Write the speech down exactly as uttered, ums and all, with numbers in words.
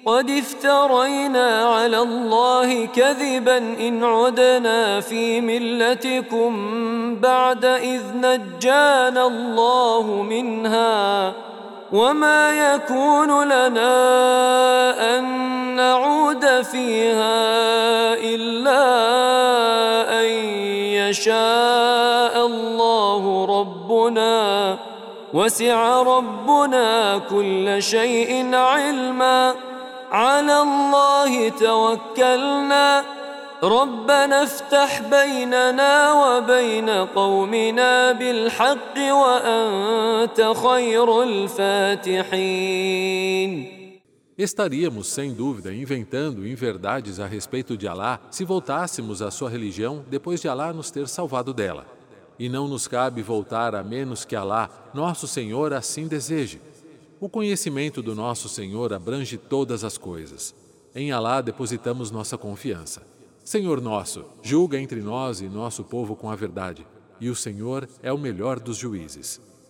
قد افترينا على الله كذبا إن عدنا في ملتكم بعد إذ نجانا الله منها وما يكون لنا أن نعود فيها إلا أن يشاء الله ربنا وسع ربنا كل شيء علما على الله توكلنا ربنا افتح بيننا وبين قومنا بالحق وأنت خير الفاتحين. Estaríamos, sem dúvida, inventando inverdades a respeito de Alá se voltássemos à sua religião depois de Alá nos ter salvado dela. E não nos cabe voltar a menos que Alá, nosso Senhor, assim deseje. O conhecimento do nosso Senhor abrange todas as coisas. Em Alá depositamos nossa confiança. Senhor nosso, julga entre nós e nosso povo com a verdade, e o Senhor é o melhor dos juízes.